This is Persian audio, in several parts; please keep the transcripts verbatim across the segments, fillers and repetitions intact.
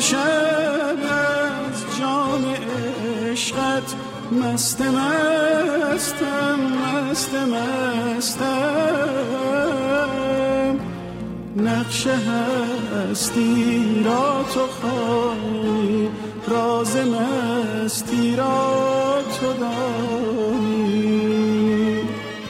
شب از جام عشقت مست مستم مست مستم نقش هستی را تو خواهی راز مستی را تو دانی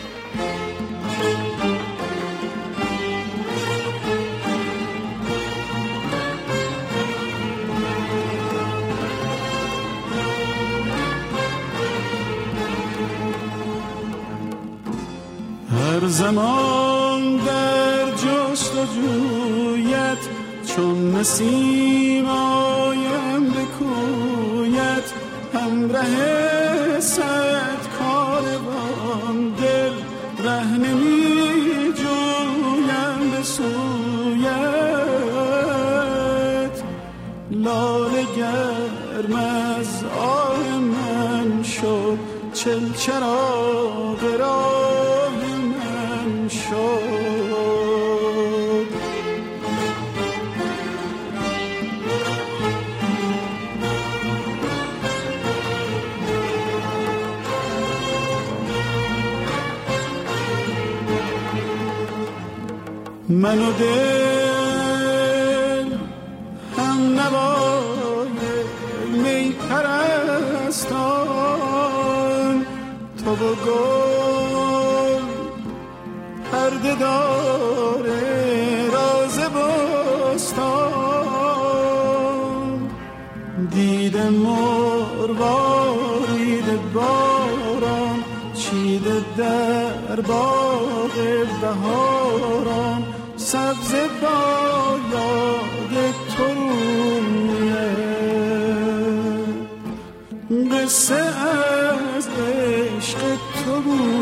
هر زمان در جستجویت چون نسیم آیم به کویت همراه صد کاروان دل ره نمی جویم به سویت لاله گرم از آه من شد چل چراغ راه من شد من و دل هم نوای می پرستان تو و گل پرده داره راز بستان دیده مروارید باران چیده در باغ بهاران سبز با یاد تو رویه قصه از عشق تو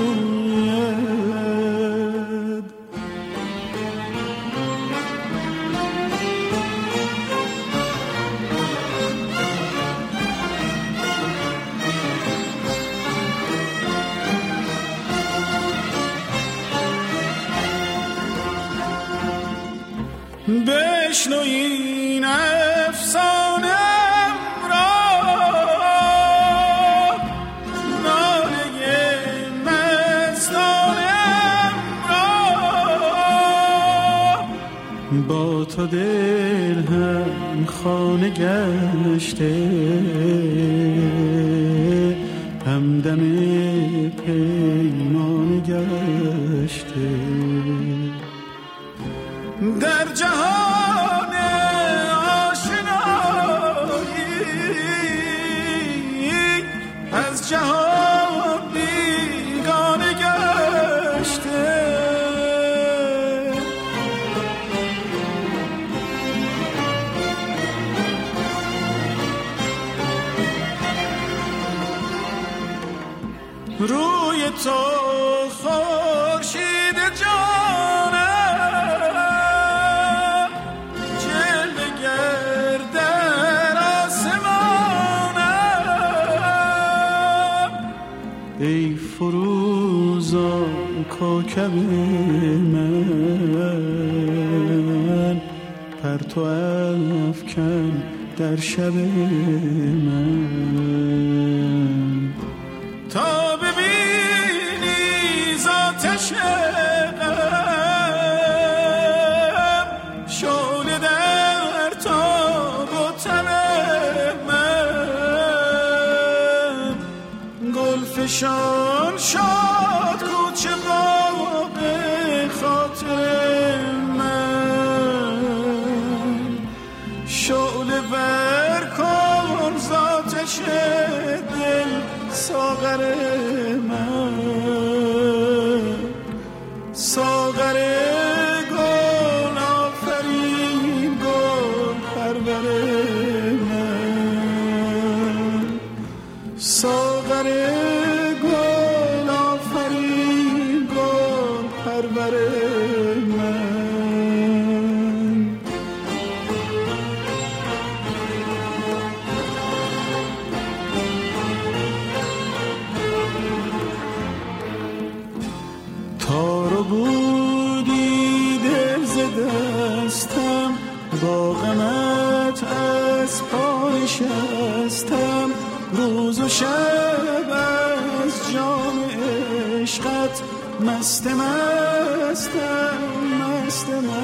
گوید بشنو این افسانه‌ام را ناله مستانه‌ام را با تو دل هم خانه گشته همدم پیمان گشته در جهان آشنایی از جهان بیگانه گشته روی تو خورشید جانم جلوه گر در آسمانم ای فروزان کوکب من پرتو افکن در شب من تا ببینی ذاتش غم شعله در تاب و تن من گل فشان شاد کوچه باغ خاطر من شعله ور کن ذاتش دل ساغر من ساغر گل آفرین گل پرور من ساغر گل آفرین گل پرور من تارو بودی دل ز دستم با غمت بهارت از پا نشستم، روز و شب از جام عشقت مست مستم مست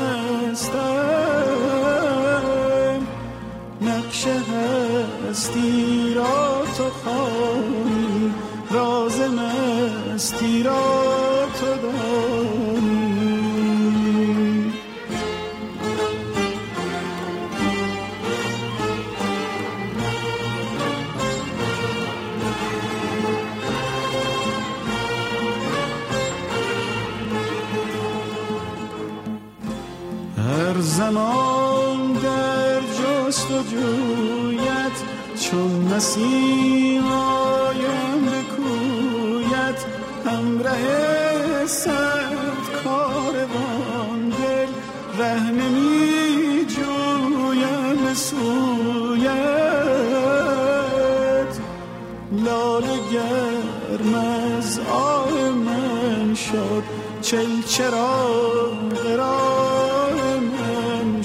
مستم. نقش هستی را تو خوانی، راز مستی را تو دانی. هر زمان در جست و جویت، چون نسیم آیم به کویت، همراه صد کاروان دل ره نمی جویم به سویت. لاله گرم از آه من شد، چل چراغ راه من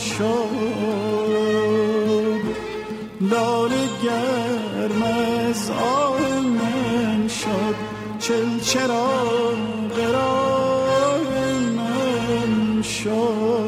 شد. لاله گرم از آه من شد، چل چراغ راه من شد.